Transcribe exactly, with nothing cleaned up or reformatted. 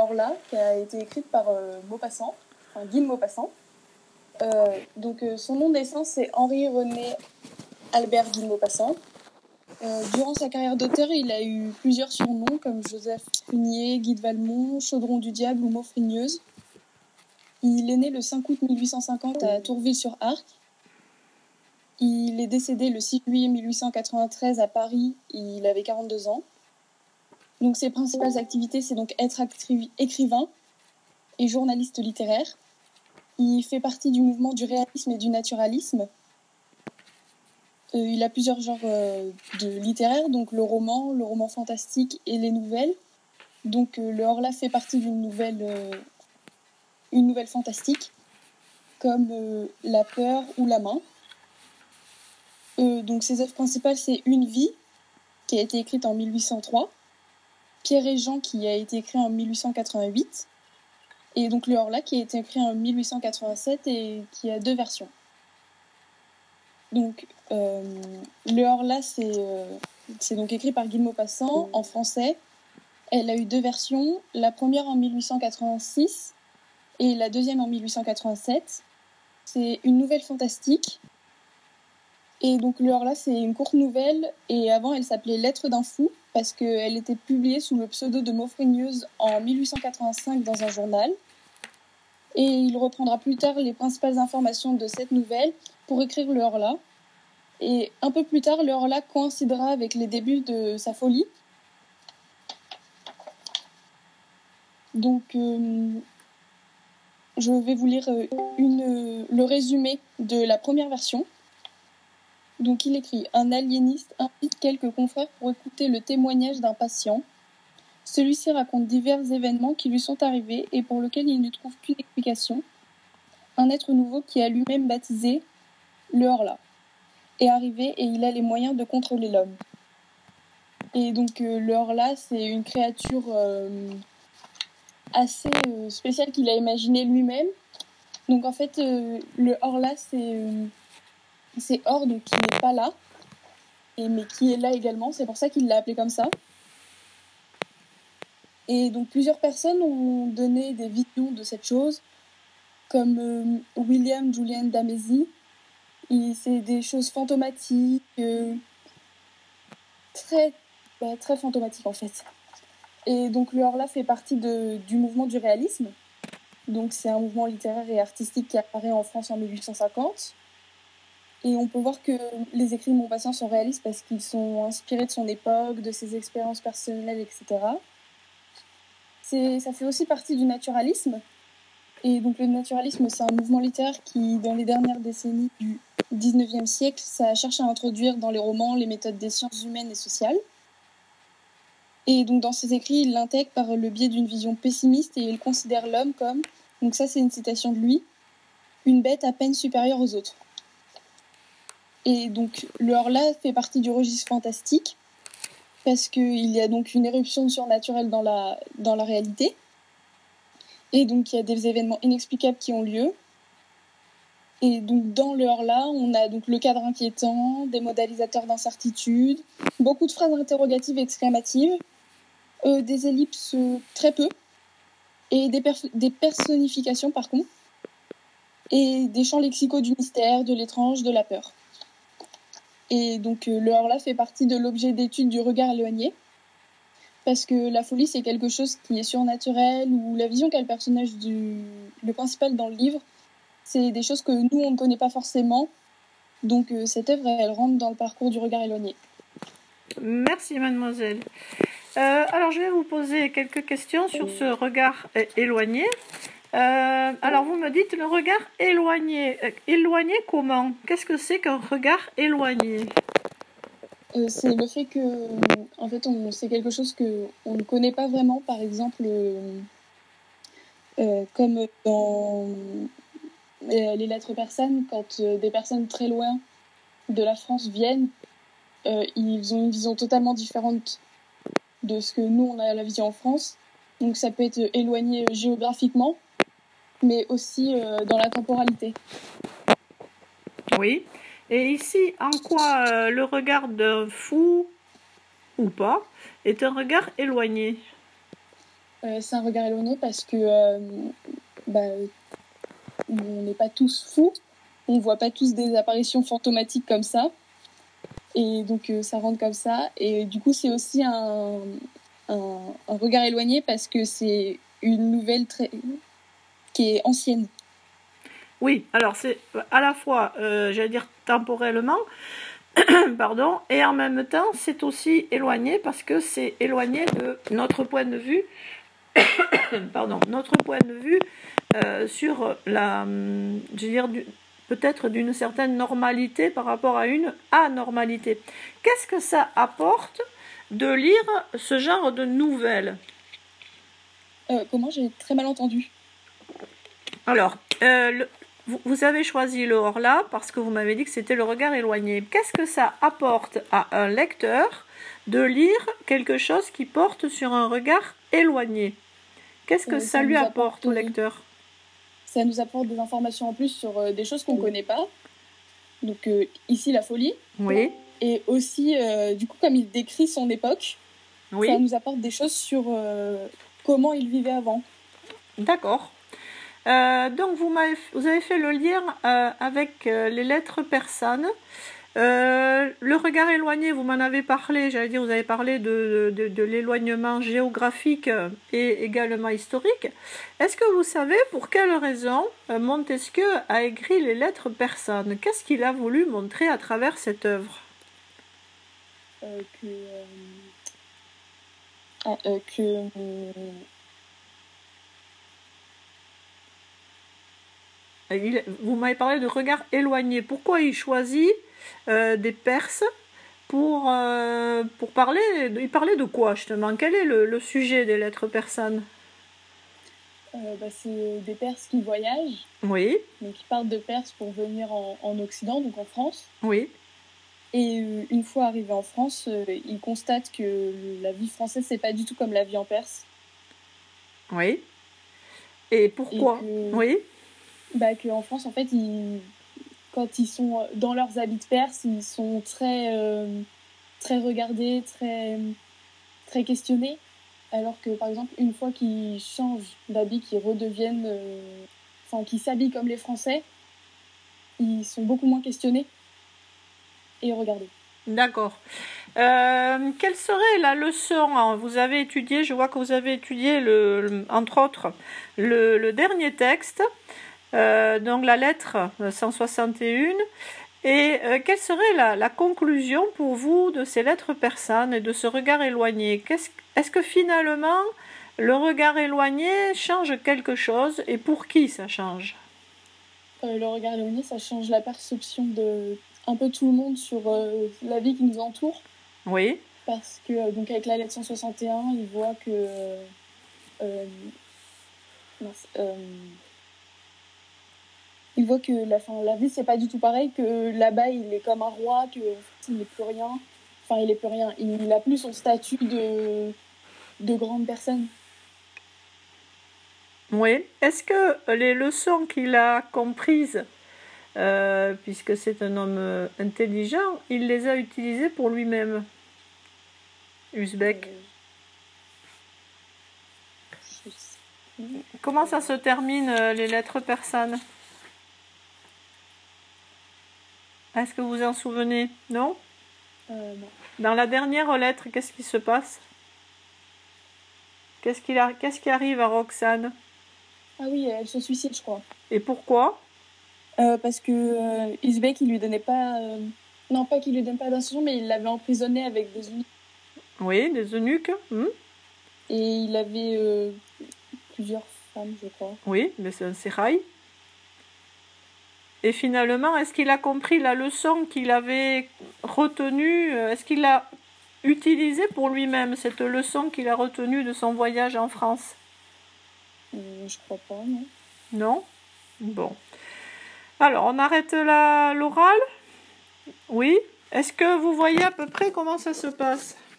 Horla, qui a été écrite par euh, Maupassant, enfin Guy de Maupassant. Euh, donc euh, son nom de naissance c'est Henri-René Albert Guy de Maupassant. Euh, durant sa carrière d'auteur, il a eu plusieurs surnoms comme Joseph Prunier, Guy de Valmont, Chaudron du Diable ou Maufrigneuse. Il est né le cinq août mille huit cent cinquante à Tourville-sur-Arc. Il est décédé le six juillet mille huit cent quatre-vingt-treize à Paris. Il avait quarante-deux ans. Donc ses principales activités, c'est donc être actri- écrivain et journaliste littéraire. Il fait partie du mouvement du réalisme et du naturalisme. Euh, il a plusieurs genres euh, de littéraires, donc le roman, le roman fantastique et les nouvelles. Donc euh, le Horla fait partie d'une nouvelle, euh, une nouvelle fantastique, comme euh, La peur ou La main. Euh, donc ses œuvres principales, c'est Une vie, qui a été écrite en mille huit cent trois, Pierre et Jean, qui a été écrit en mille huit cent quatre-vingt-huit, et donc le Horla, qui a été écrit en mille huit cent quatre-vingt-sept et qui a deux versions. Donc euh, le Horla, c'est, euh, c'est donc écrit par Guy de Maupassant en français. Elle a eu deux versions, la première en mille huit cent quatre-vingt-six et la deuxième en mille huit cent quatre-vingt-sept. C'est une nouvelle fantastique. Et donc le Horla, c'est une courte nouvelle, et avant elle s'appelait Lettres d'un fou, parce qu'elle était publiée sous le pseudo de Maufrigneuse en mille huit cent quatre-vingt-cinq dans un journal. Et il reprendra plus tard les principales informations de cette nouvelle pour écrire le Horla. Et un peu plus tard, le Horla coïncidera avec les débuts de sa folie. Donc euh, je vais vous lire une, le résumé de la première version. Donc il écrit « Un aliéniste invite quelques confrères pour écouter le témoignage d'un patient. Celui-ci raconte divers événements qui lui sont arrivés et pour lesquels il ne trouve qu'une explication. Un être nouveau qui a lui-même baptisé le Horla est arrivé et il a les moyens de contrôler l'homme. » Et donc euh, le Horla, c'est une créature euh, assez euh, spéciale qu'il a imaginée lui-même. Donc en fait, euh, le Horla, c'est... Euh, C'est Hors, donc qui n'est pas là, et, mais qui est là également. C'est pour ça qu'il l'a appelé comme ça. Et donc plusieurs personnes ont donné des visions de cette chose, comme euh, William Julian Damésy. Et c'est des choses fantomatiques, euh, très, bah, très fantomatiques en fait. Et donc le Horla fait partie de, du mouvement du réalisme. Donc c'est un mouvement littéraire et artistique qui apparaît en France en mille huit cent cinquante. Et on peut voir que les écrits de Maupassant sont réalistes parce qu'ils sont inspirés de son époque, de ses expériences personnelles, et cetera. C'est, ça fait aussi partie du naturalisme. Et donc le naturalisme, c'est un mouvement littéraire qui, dans les dernières décennies du dix-neuvième siècle, ça cherche à introduire dans les romans les méthodes des sciences humaines et sociales. Et donc dans ses écrits, il l'intègre par le biais d'une vision pessimiste et il considère l'homme comme, donc ça c'est une citation de lui, une bête à peine supérieure aux autres. Et donc le Horla fait partie du registre fantastique parce qu'il y a donc une éruption surnaturelle dans la, dans la réalité. Et donc il y a des événements inexplicables qui ont lieu. Et donc dans le Horla, on a donc le cadre inquiétant, des modélisateurs d'incertitude, beaucoup de phrases interrogatives et exclamatives, euh, des ellipses euh, très peu, et des, perf- des personnifications par contre, et des champs lexicaux du mystère, de l'étrange, de la peur. Et donc euh, le Horla fait partie de l'objet d'étude du regard éloigné, parce que la folie c'est quelque chose qui est surnaturel, ou la vision qu'a le personnage du le principal dans le livre, c'est des choses que nous on ne connaît pas forcément. Donc euh, cette œuvre elle rentre dans le parcours du regard éloigné. Merci mademoiselle. Euh, alors je vais vous poser quelques questions sur ce regard é- éloigné. Euh, alors vous me dites le regard éloigné. Euh, éloigné comment? Qu'est-ce que c'est qu'un regard éloigné? Euh, c'est le fait que, en fait, on, c'est quelque chose que on ne connaît pas vraiment. Par exemple, euh, euh, comme dans euh, les lettres persanes, quand euh, des personnes très loin de la France viennent, euh, ils ont une vision totalement différente de ce que nous on a la vision en France. Donc ça peut être éloigné géographiquement, mais aussi euh, dans la temporalité. Oui. Et ici, en quoi euh, le regard d'un fou ou pas est un regard éloigné? Euh, c'est un regard éloigné parce que euh, bah, on n'est pas tous fous, on voit pas tous des apparitions fantomatiques comme ça, et donc euh, ça rentre comme ça. Et du coup, c'est aussi un, un, un regard éloigné parce que c'est une nouvelle très... qui est ancienne. Oui, alors c'est à la fois, euh, j'allais dire temporellement, pardon, et en même temps, c'est aussi éloigné parce que c'est éloigné de notre point de vue, pardon, notre point de vue euh, sur la, je veux dire, du, peut-être d'une certaine normalité par rapport à une anormalité. Qu'est-ce que ça apporte de lire ce genre de nouvelles? Euh, comment? J'ai très mal entendu. Alors, euh, le, vous, vous avez choisi le Horla parce que vous m'avez dit que c'était le regard éloigné. Qu'est-ce que ça apporte à un lecteur de lire quelque chose qui porte sur un regard éloigné? Qu'est-ce que Euh, ça, ça lui nous apporte, apporte, au lecteur? Ça nous apporte des informations en plus sur euh, des choses qu'on ne connaît pas. Donc euh, ici, la folie. Oui. Et aussi, euh, du coup, comme il décrit son époque, Oui. ça nous apporte des choses sur euh, comment il vivait avant. D'accord. Euh, donc vous, m'avez, vous avez fait le lien euh, avec euh, les lettres persanes. Euh, le regard éloigné, vous m'en avez parlé, j'allais dire, vous avez parlé de, de, de l'éloignement géographique et également historique. Est-ce que vous savez pour quelle raison euh, Montesquieu a écrit les lettres persanes? Qu'est-ce qu'il a voulu montrer à travers cette œuvre? euh, Que... Euh, ah, euh, que euh, Il, vous m'avez parlé de regard éloigné. Pourquoi il choisit euh, des Perses pour, euh, pour parler? Il parlait de quoi justement? Quel est le, le sujet des lettres persanes? euh, bah, c'est des Perses qui voyagent. Oui. Donc ils partent de Perse pour venir en, en Occident, donc en France. Oui. Et euh, une fois arrivés en France, euh, ils constatent que la vie française, c'est pas du tout comme la vie en Perse. Oui. Et pourquoi? Et que, oui. Bah, qu'en France, en fait, ils, quand ils sont dans leurs habits de Perse, ils sont très, euh, très regardés, très, très questionnés. Alors que, par exemple, une fois qu'ils changent d'habit, qu'ils redeviennent... Euh, enfin, qu'ils s'habillent comme les Français, ils sont beaucoup moins questionnés et regardés. D'accord. Euh, quelle serait la leçon? Vous avez étudié, je vois que vous avez étudié, le, le, entre autres, le, le dernier texte, euh, donc la lettre cent soixante et un. Et euh, quelle serait la, la conclusion pour vous de ces lettres persanes et de ce regard éloigné? Qu'est-ce, Est-ce que finalement, le regard éloigné change quelque chose et pour qui ça change? euh, Le regard éloigné, ça change la perception de un peu tout le monde sur euh, la vie qui nous entoure. Oui. Parce que, euh, donc avec la lettre cent soixante et un, il voit que... Euh, euh, mince, euh, il voit que la, fin, la vie, c'est pas du tout pareil, que là-bas, il est comme un roi, qu'il n'est plus rien. Enfin, il n'est plus rien. Il n'a plus son statut de, de grande personne. Oui. Est-ce que les leçons qu'il a comprises, euh, puisque c'est un homme intelligent, il les a utilisées pour lui-même, Usbek? euh, Comment ça se termine, les lettres persanes? Est-ce que vous vous en souvenez? Non? euh, Non. Dans la dernière lettre, qu'est-ce qui se passe? Qu'est-ce qui, qu'est-ce qui arrive à Roxane? Ah oui, elle se suicide, je crois. Et pourquoi? euh, Parce que euh, Uzbek, il lui donnait pas... Euh... Non, pas qu'il lui donne pas d'instruction, mais il l'avait emprisonné avec des eunuques. Oui, des eunuques. Hmm. Et il avait euh, plusieurs femmes, je crois. Oui, mais c'est un sérail. Et finalement, est-ce qu'il a compris la leçon qu'il avait retenue? Est-ce qu'il l'a utilisée pour lui-même, cette leçon qu'il a retenue de son voyage en France? euh, Je crois pas, non. Non? Bon. Alors, on arrête là l'oral? Oui. Est-ce que vous voyez à peu près comment ça se passe?